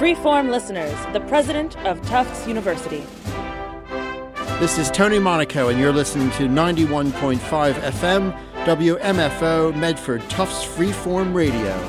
Freeform listeners, the president of Tufts University. This is Tony Monaco, and you're listening to 91.5 FM, WMFO, Medford, Tufts Freeform Radio.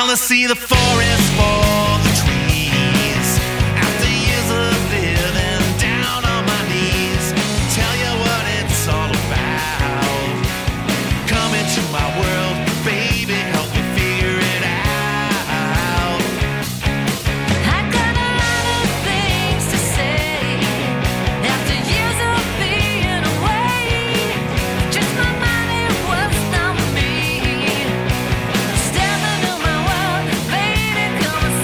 wanna see the forest for the trees. After years of living down on my knees, tell you what it's all about. Come into my world, baby, help me figure it out. I got a lot of things to say after years of being away. Just my mind, it was not me. Step into my world, baby, come and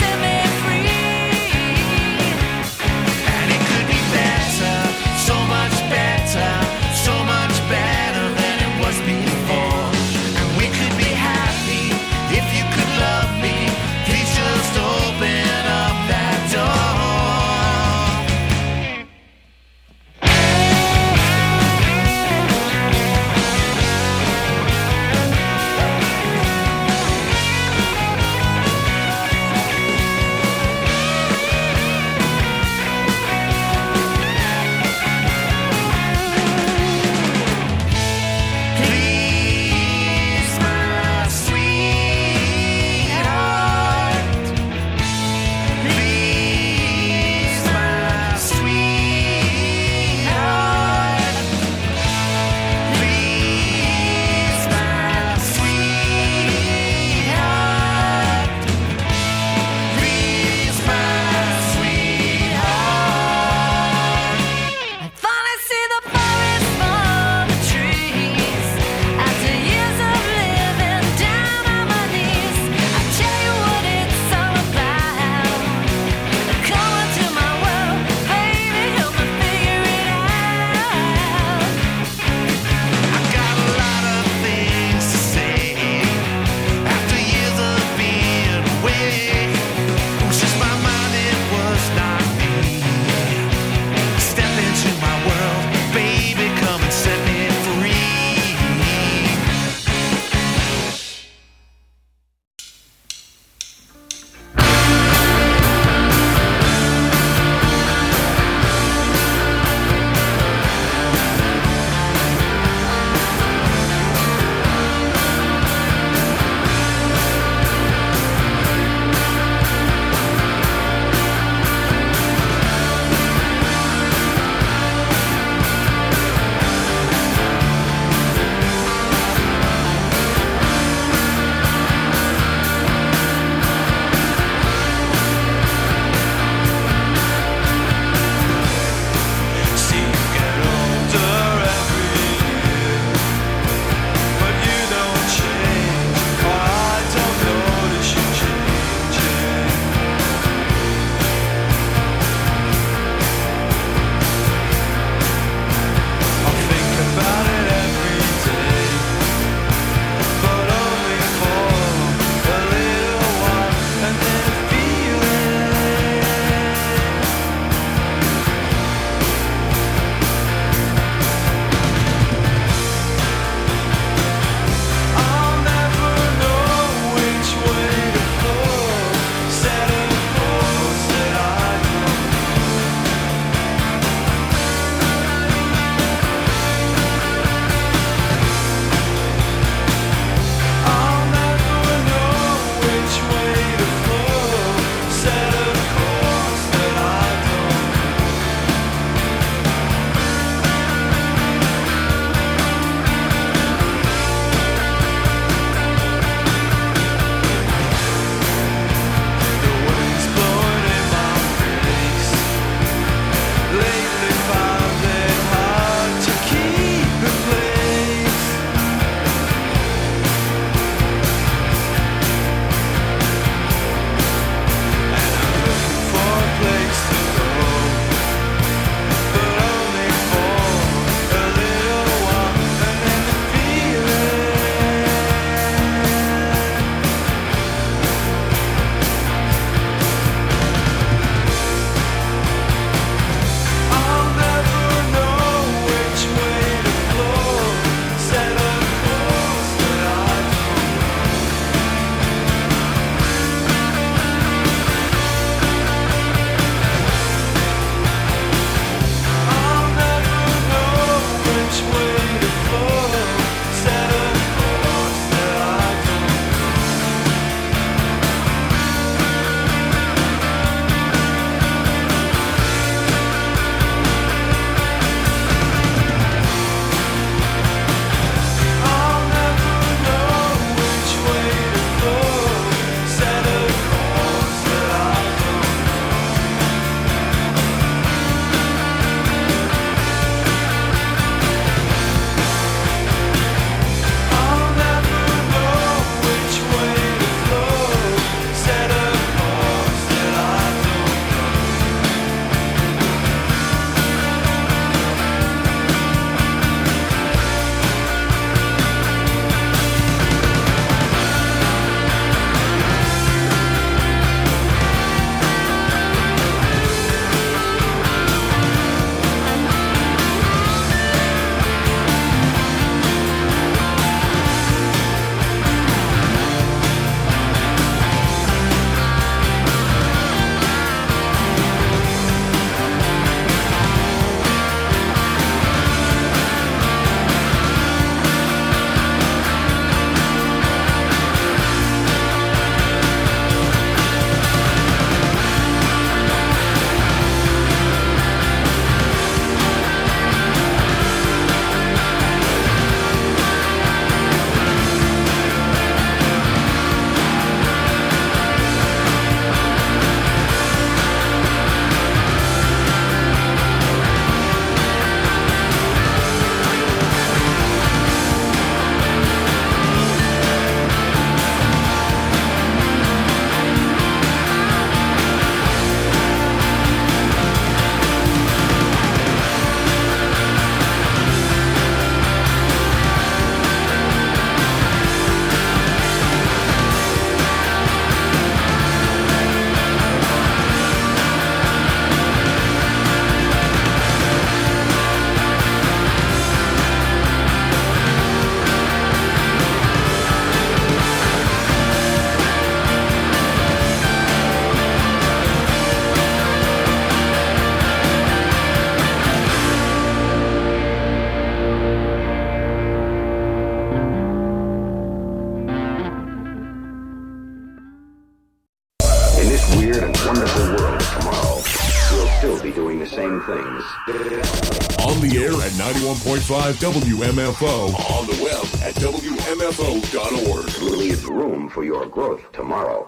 the world tomorrow, we'll still be doing the same things. On the air at 91.5 WMFO. On the web at WMFO.org. Leave room for your growth tomorrow.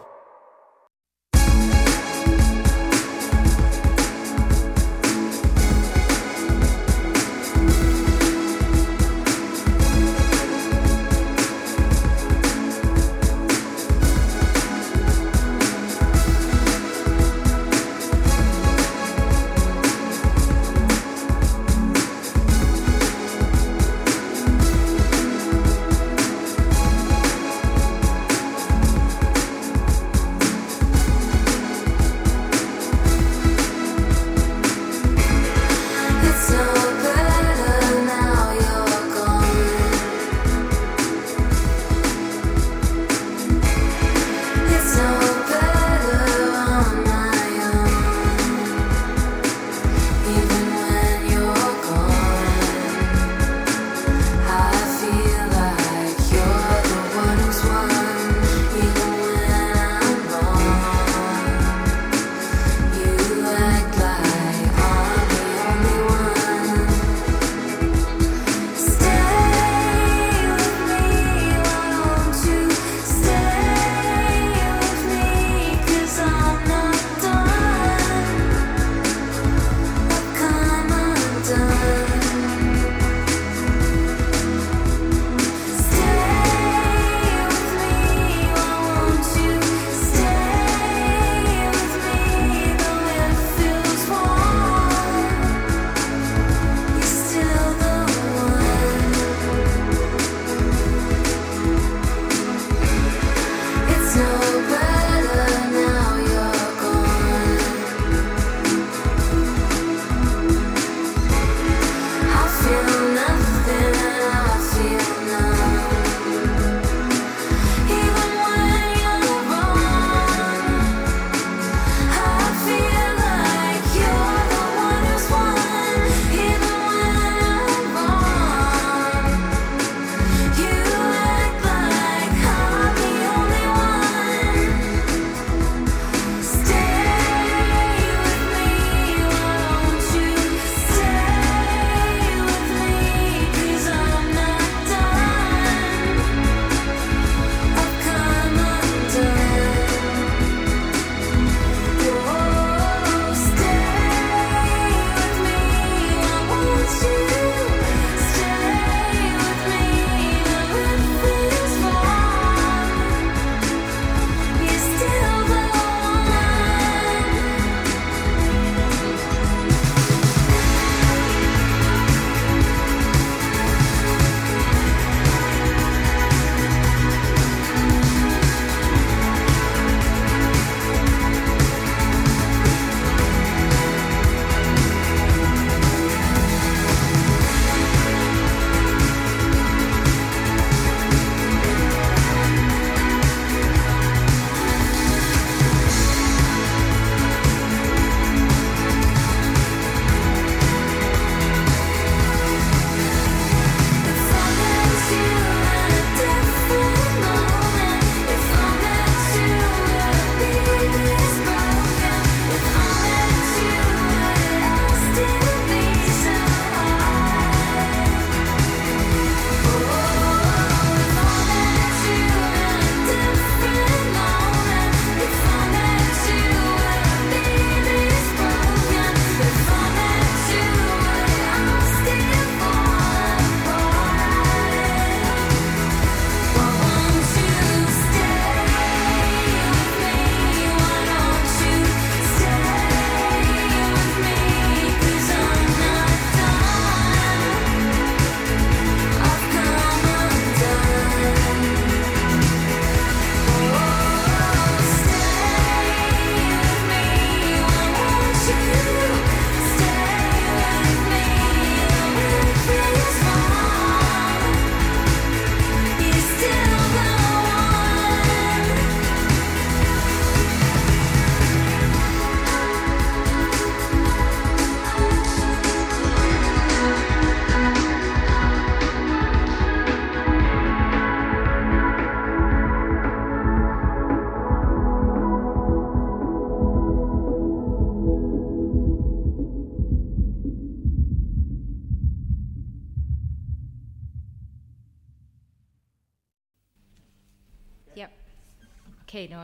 Okay, Noel.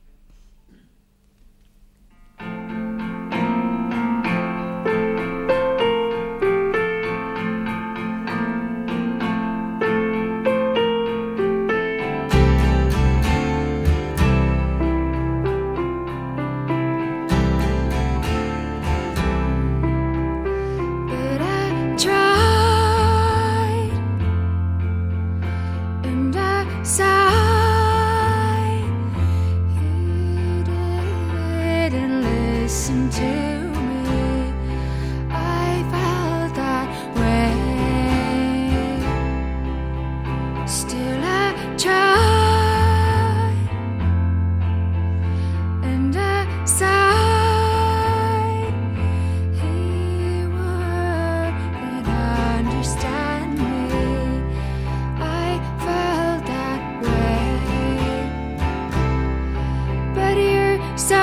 But I tried and I sighed. You didn't listen to me. I felt that way. Still I tried and I sighed. He wouldn't understand me. I felt that way. But you're so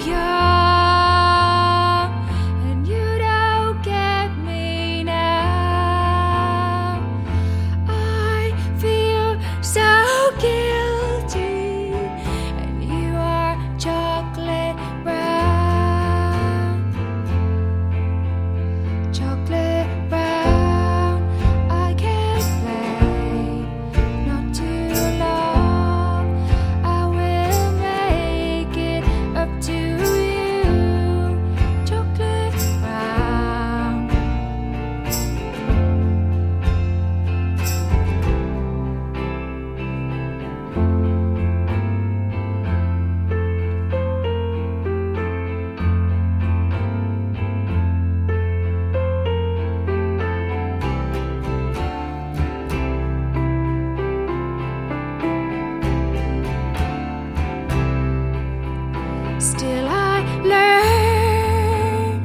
young and you don't get me now. I feel so guilty and you are chocolate brown. Chocolate brown, I can't play, not too long. I will make it up to you. Chocolate brown. Still I learn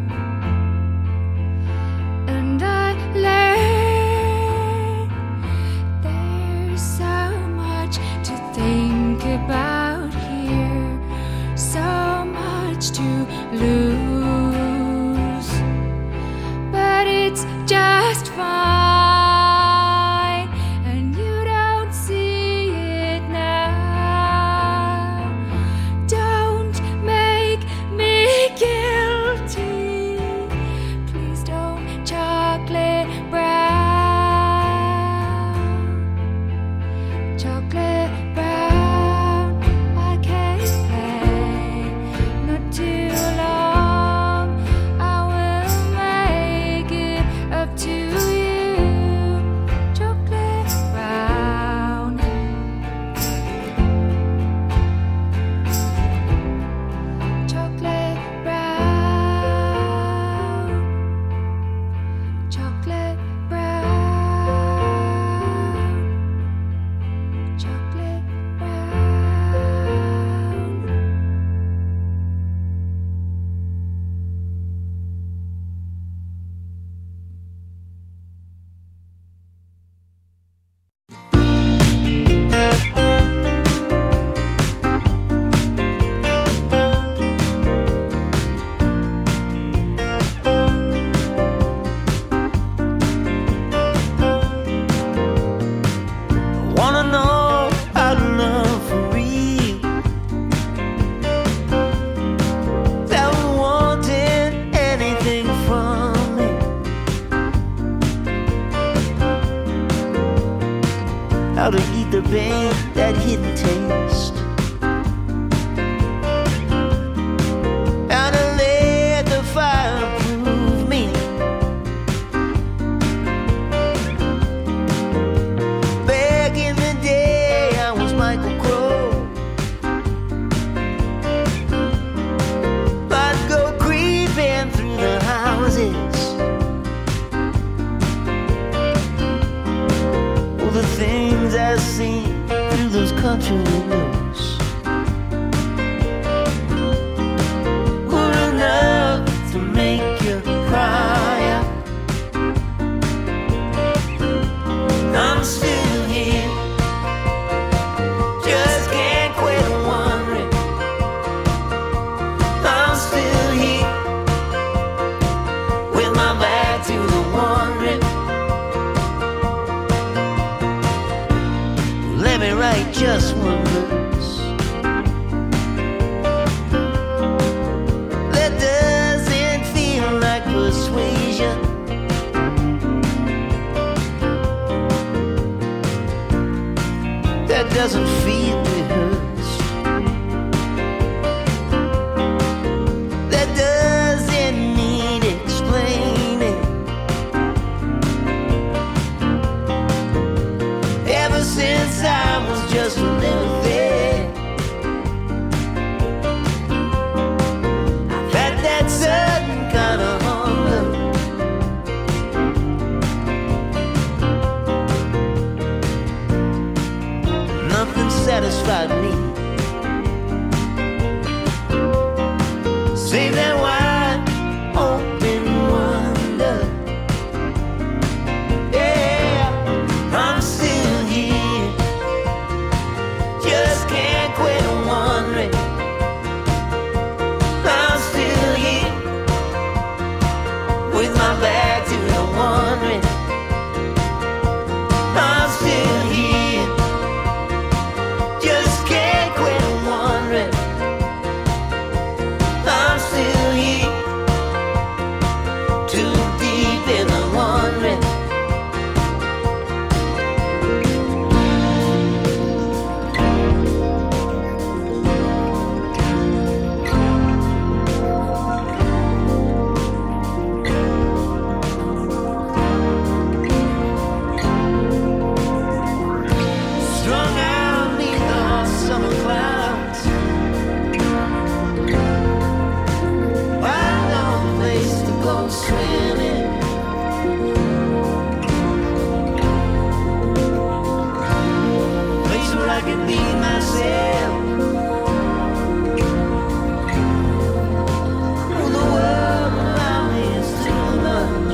and I learn. There's so much to think about here, so much to lose, but it's just fine, and you don't see it now. Don't make me guilty. Please don't. Chocolate brown. Chocolate brown. I can't play, not too long. I will make it up to you. Chocolate brown. Chocolate brown. Chocolate brown. Chocolate brown. Wanna know how to love for real. Never wanted anything from me. How to eat the pain, that hidden taste. How to let the fire prove me. Back in the day, I was Michael Crowe. I'd go creeping through the houses. All the things I see through those country windows were enough to make you cry out. I'm still here, just can't quit wondering. I'm still here, with my back to the wondering. Let me write just one about me. Save that wide open wonder. Yeah, I'm still here. Just can't quit wondering. I'm still here with my back to the wondering. I'm still here. Just can't quit wondering. I'm still here. Too deep in the wondering. Strung out neath the summer clouds. Find no place to go swimming. Place where I can be myself. Oh, the world around me is too much.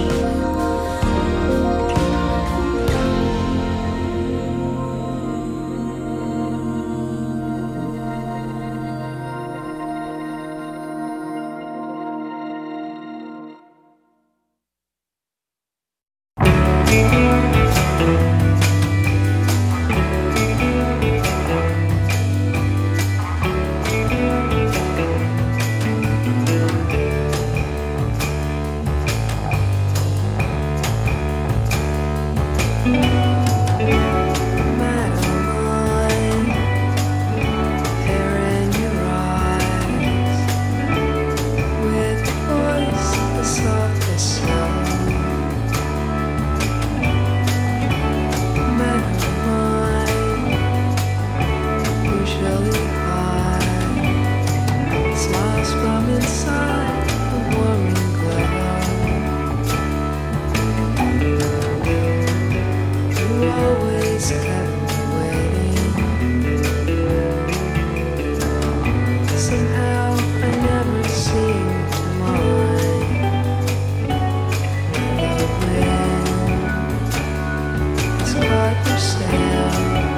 Somehow I never seem to mind. The wind has caught your sail.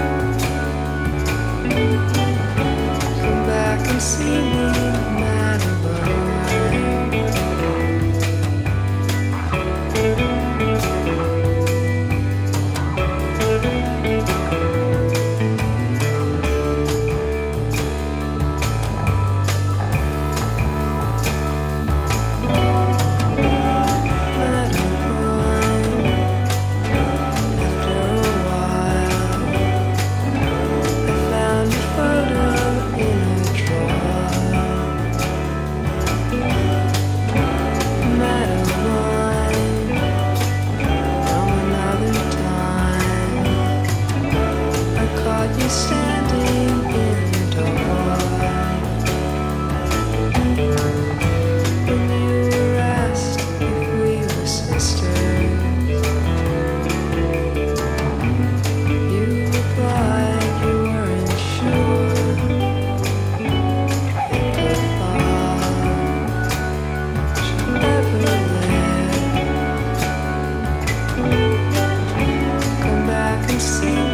Come back and see me, Madeline. You standing in the door when you were asked if we were sisters. You replied you weren't sure if the thought should ever live. Come back and see me.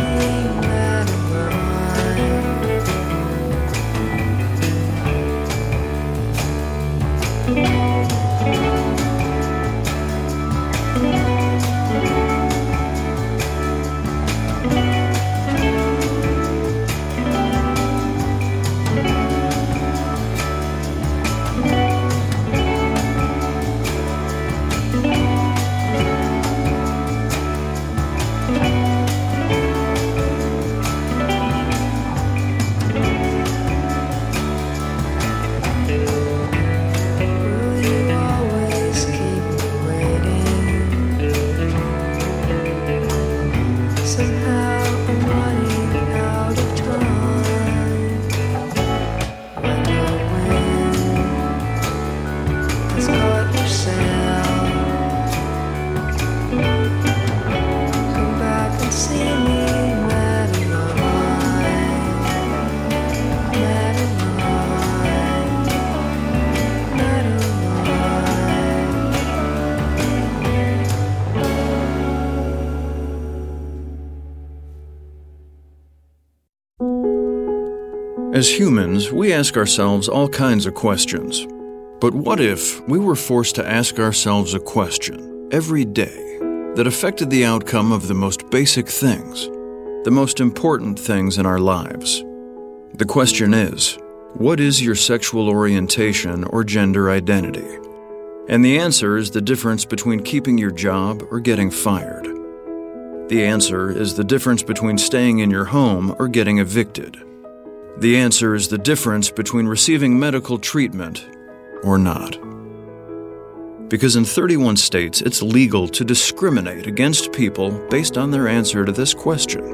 As humans, we ask ourselves all kinds of questions. But what if we were forced to ask ourselves a question every day that affected the outcome of the most basic things, the most important things in our lives? The question is, what is your sexual orientation or gender identity? And the answer is the difference between keeping your job or getting fired. The answer is the difference between staying in your home or getting evicted. The answer is the difference between receiving medical treatment or not. Because in 31 states, it's legal to discriminate against people based on their answer to this question.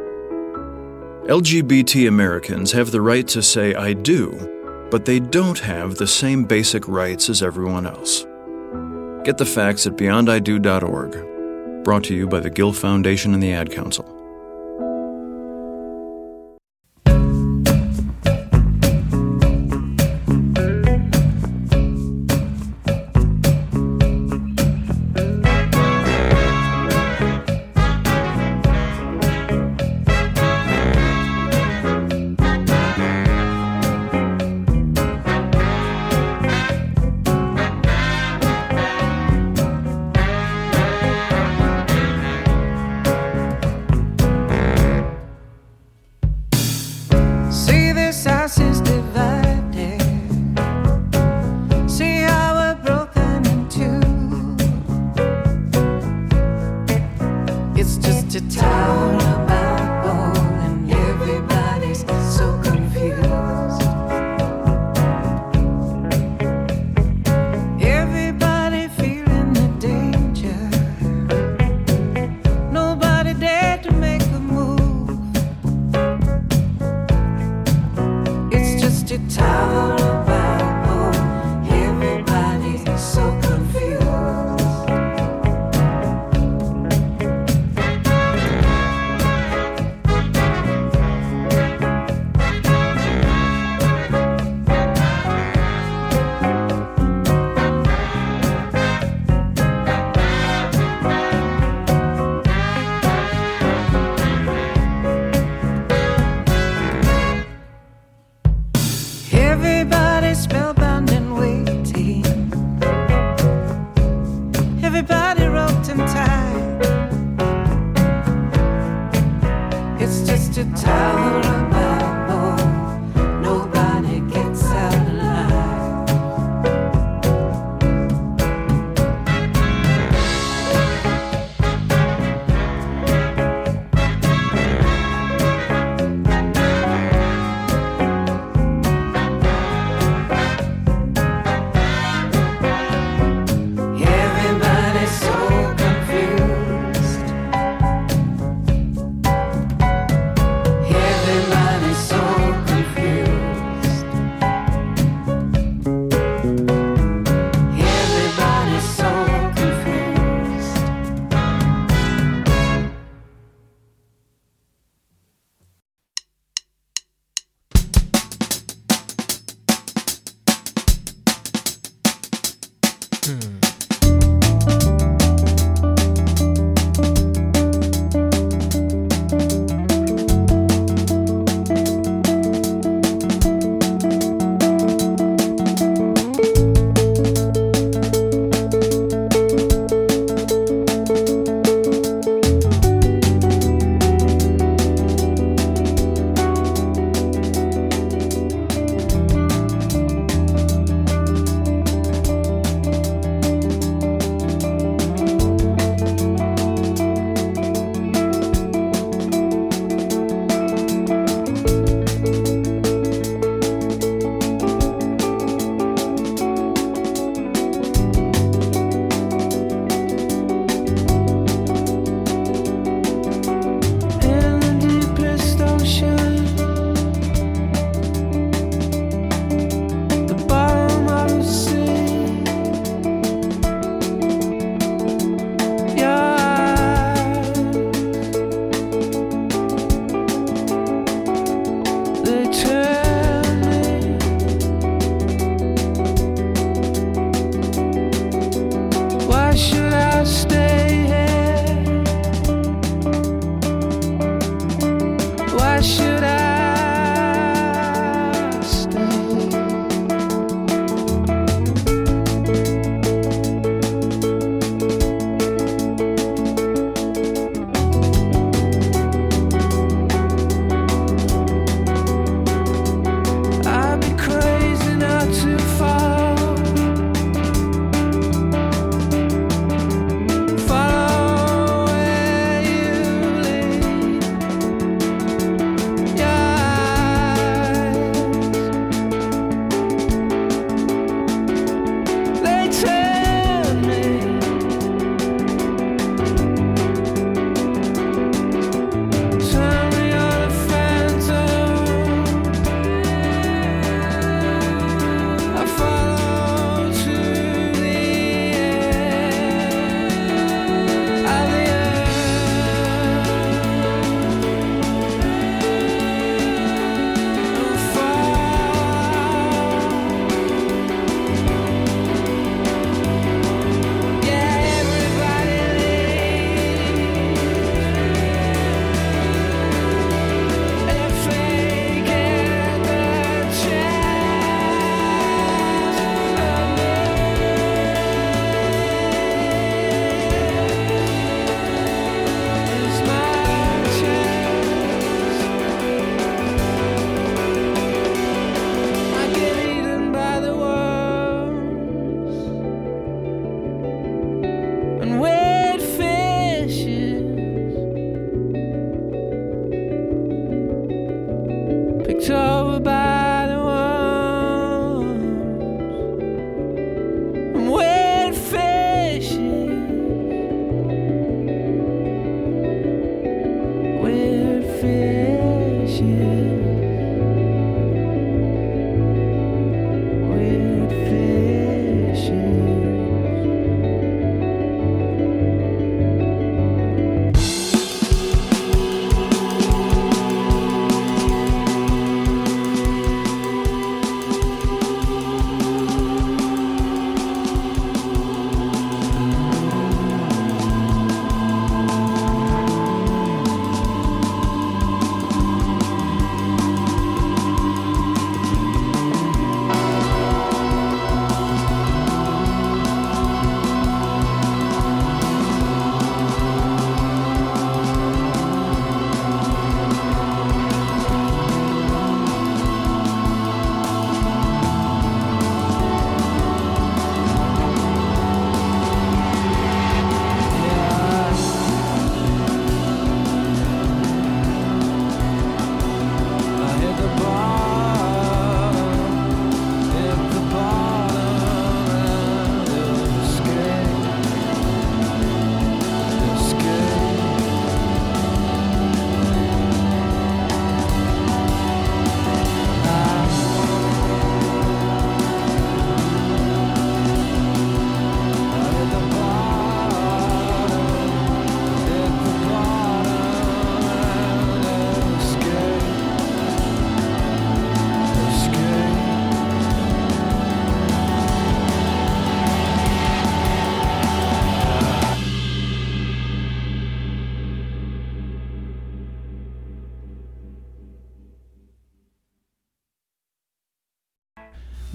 LGBT Americans have the right to say I do, but they don't have the same basic rights as everyone else. Get the facts at beyondido.org. Brought to you by the Gill Foundation and the Ad Council.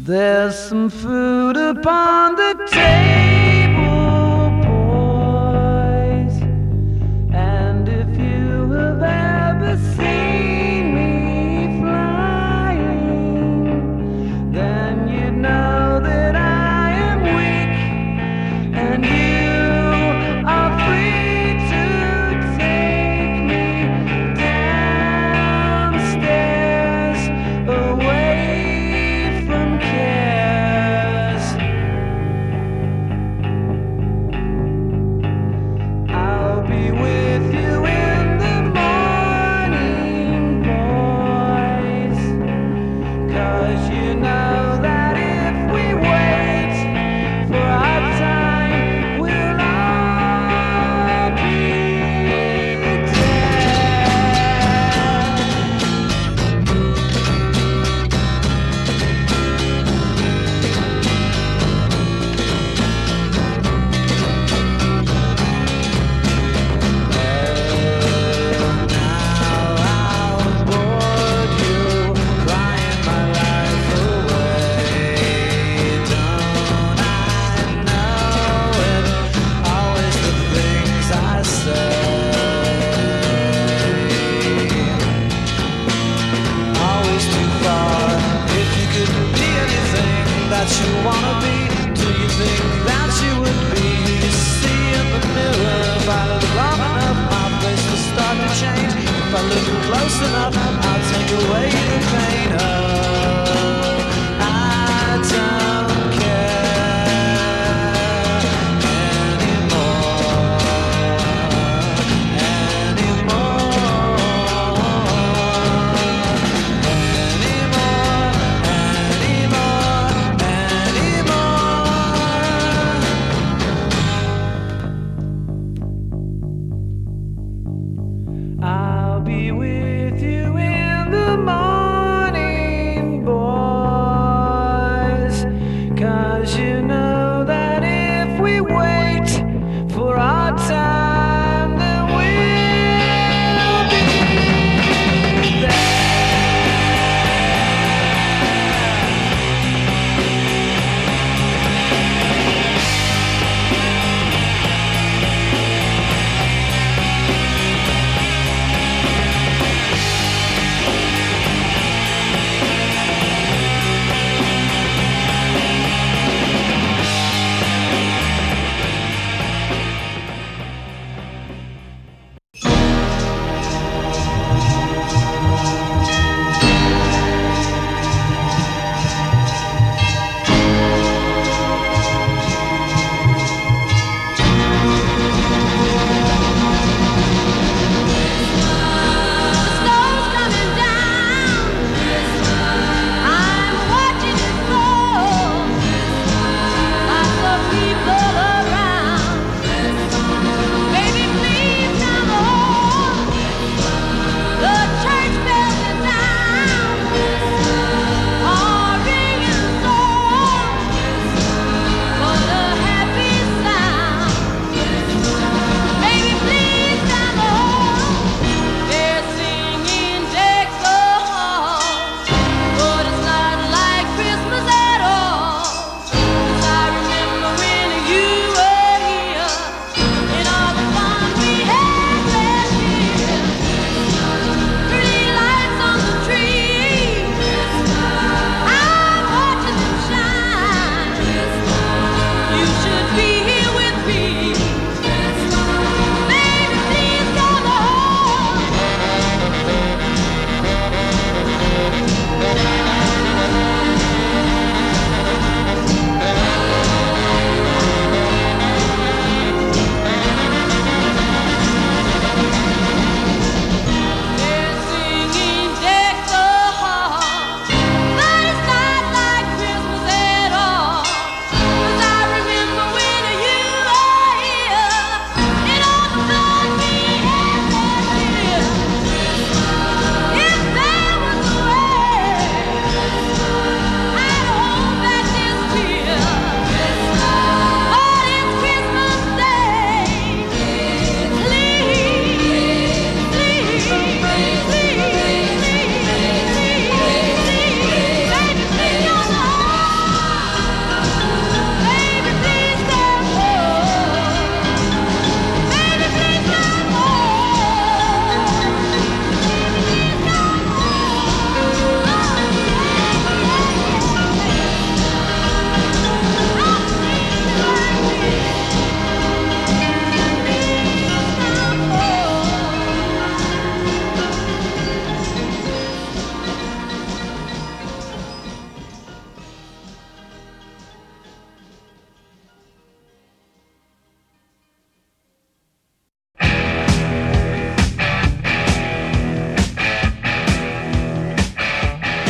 There's some food upon the table, boys. And if you have ever seen me flying, then you'd know that I am weak, and you are free to take me downstairs away from cares.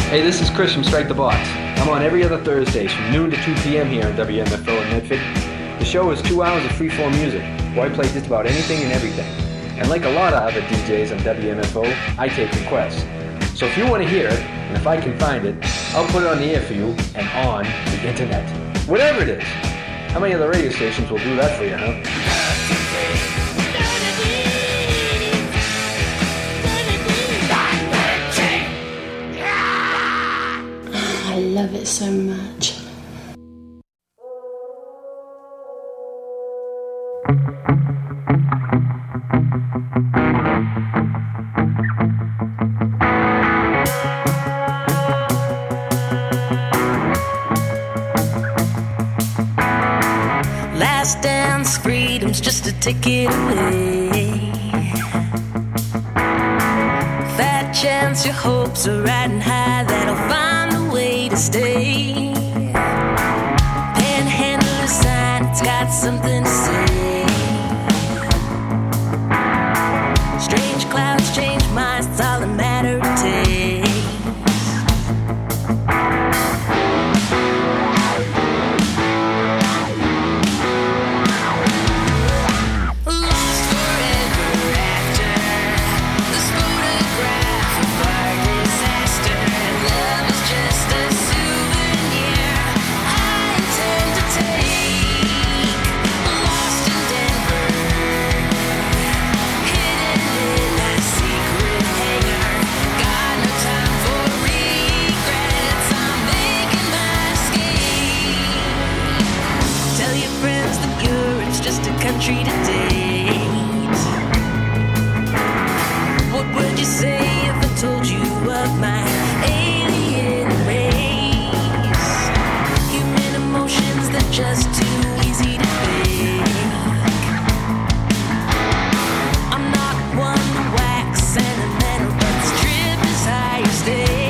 Hey, this is Chris from Strike the Box. I'm on every other Thursdays from noon to 2 p.m. here on WMFO in Medford. The show is 2 hours of freeform music, where I play just about anything and everything. And like a lot of other DJs on WMFO, I take requests. So if you want to hear it, and if I can find it, I'll put it on the air for you and on the internet. Whatever it is. How many other radio stations will do that for you, huh? I love it so much. Last dance, freedom's just a ticket away. Fat chance your hopes are riding high, that'll find a way to stay. Panhandle a sign, it's got something to say. Strange clouds change minds, it's all a matter of taste. Country to date. What would you say if I told you of my alien race? Human emotions, they're just too easy to fake. I'm not one to wax sentimental, but this trip is higher stakes.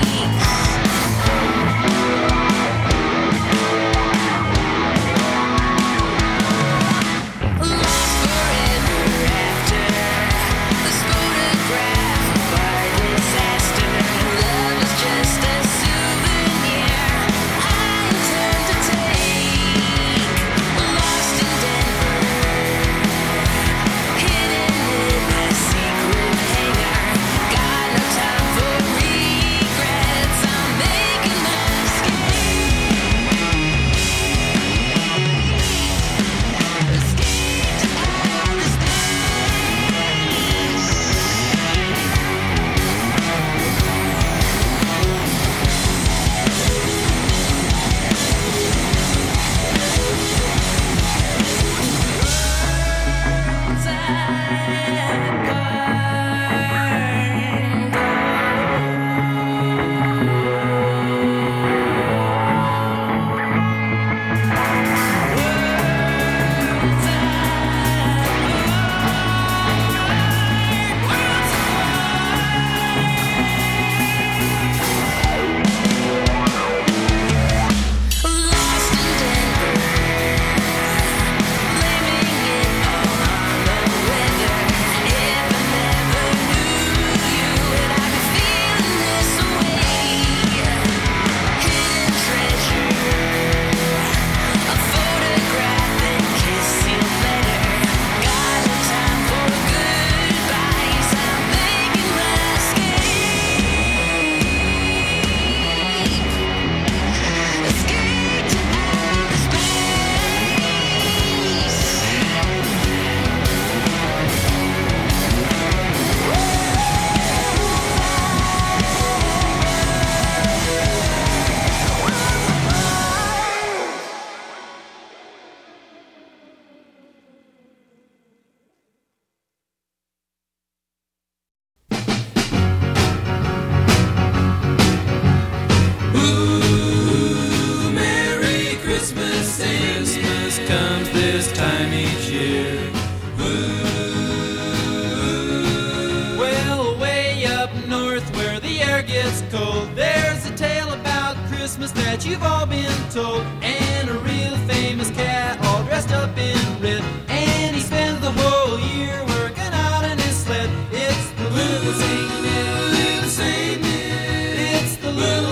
that you've all been told, and a real famous cat all dressed up in red, and he spends the whole year working out on his sled. It's the little Saint Nick, it's the little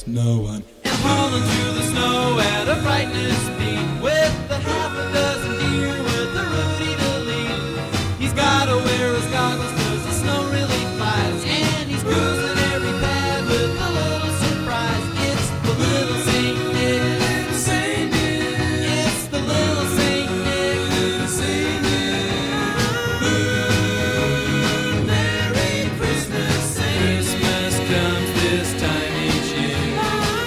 trust no one. And hauling through the snow at a frightening speed with a half a dozen deer with a Rudy to lead. He's gotta wear his goggles 'cause the snow really flies, and he's cruising every pad with a little surprise. It's the little Saint Nick. It's the little Saint Nick. Merry Christmas. Christmas comes this time each year.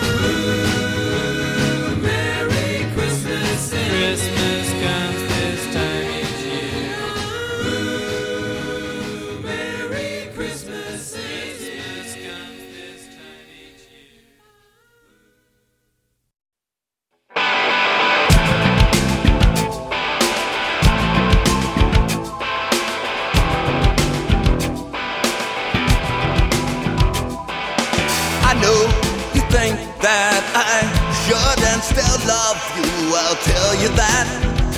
Merry Christmas. Christmas comes this time each year. Merry Christmas. Christmas comes this time each year. I know you think that I should and still love you, I'll tell you that.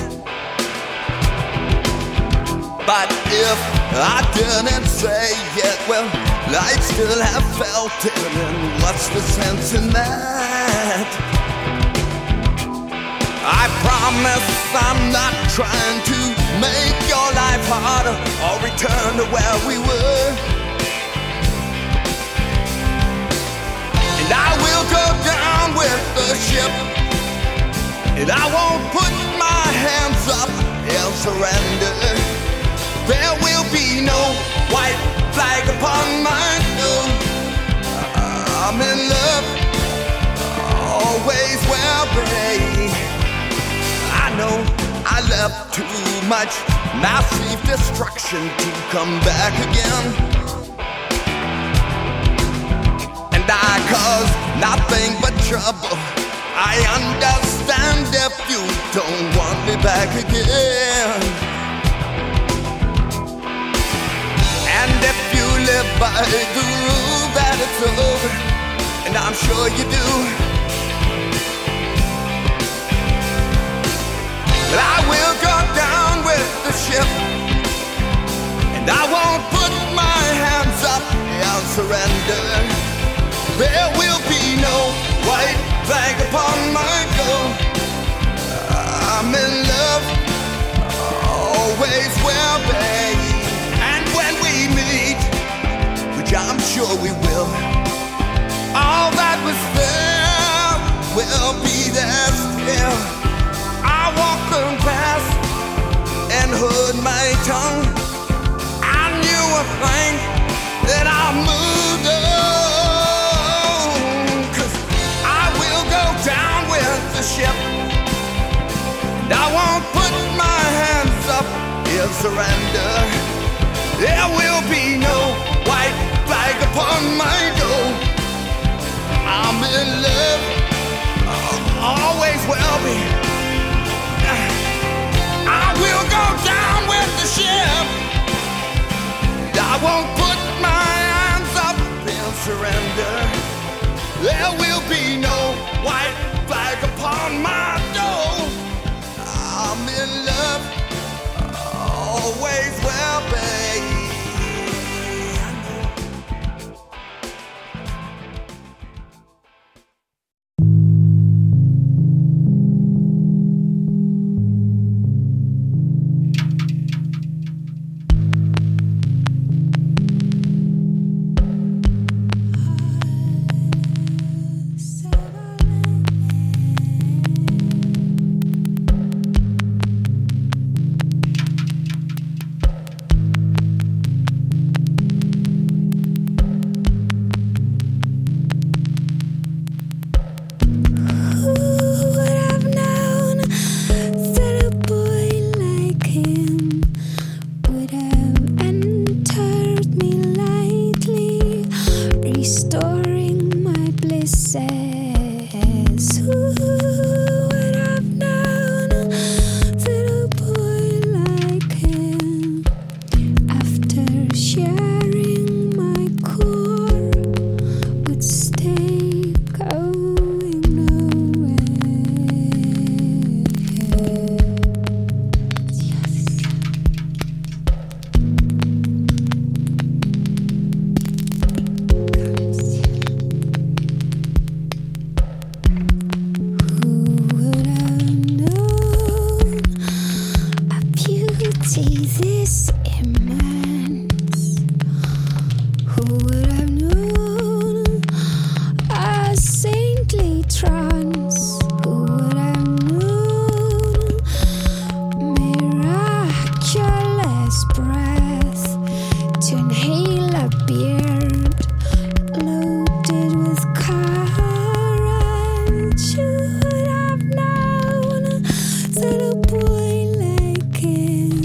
But if I didn't say it, well, I'd still have felt it, and what's the sense in that? I promise I'm not trying to make your life harder or return to where we were. And I will go down with the ship, and I won't put my hands up and surrender. There will be no white flag upon my door. I'm in love, always will be. I know I left too much massive destruction to come back again. And I caused nothing but trouble. I understand if you don't want me back again. And if you live by the rule that it's over, and I'm sure you do, but I will go down with the ship, and I won't put my hands up and surrender. There will be no white flag upon my door. I'm in love, always will be. And when we meet, which I'm sure we will, all that was there will be there still. I walk the path and hold my tongue. I knew a thing that I moved on, 'cause I will go down with the ship, and I won't put my hands up in surrender. There will be no white flag upon my door. I'm in love, always will be. I will go down with the ship. I won't put my hands up and surrender. There will be no white flag upon my door. I'm in love, always will be. Who would have known a saintly trance? Who would have known miraculous breath to inhale a beard loaded with courage? Who would have known that a boy like him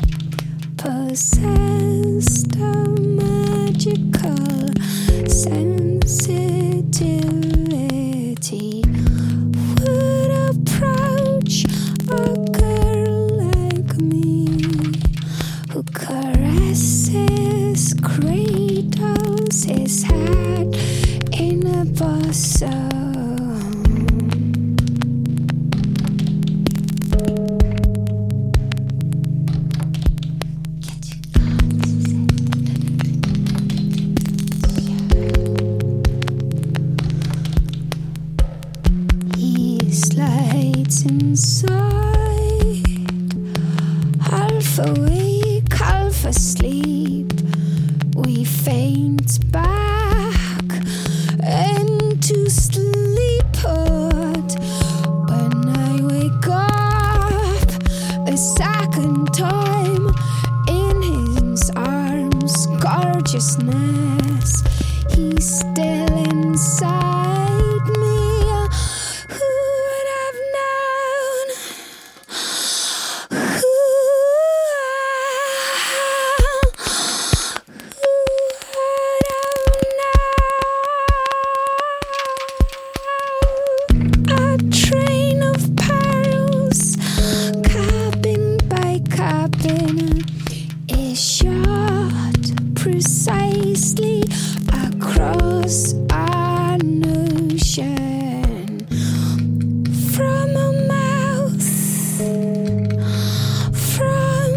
possessed a magical sensitivity? Would approach a girl like me who caresses, cradles his head in a bosom. He slides inside, half awake, half asleep. We faint back into sleephood. When I wake up a second time in his arms, gorgeousness, he's still inside me. Who would have known? Who would have known? A train of pearls, cabin by cabin, is shot precisely across an ocean from a mouth, from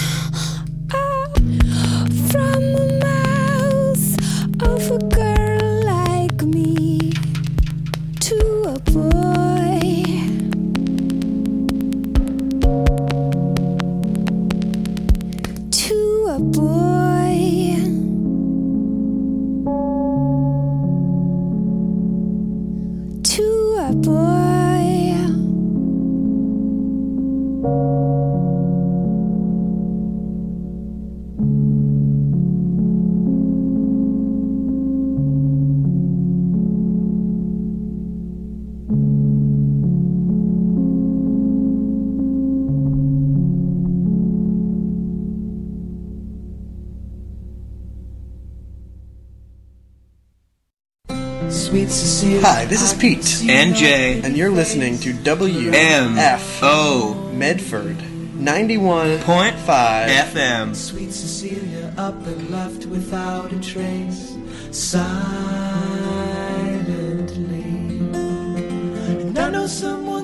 a mouth of a girl like me to a boy. To a boy. To a boy. Sweet Cecilia. Hi, this is Pete. And Jay. And you're listening to WMFO Medford 91.5 FM. Sweet Cecilia up and left without a trace, silently. And I know someone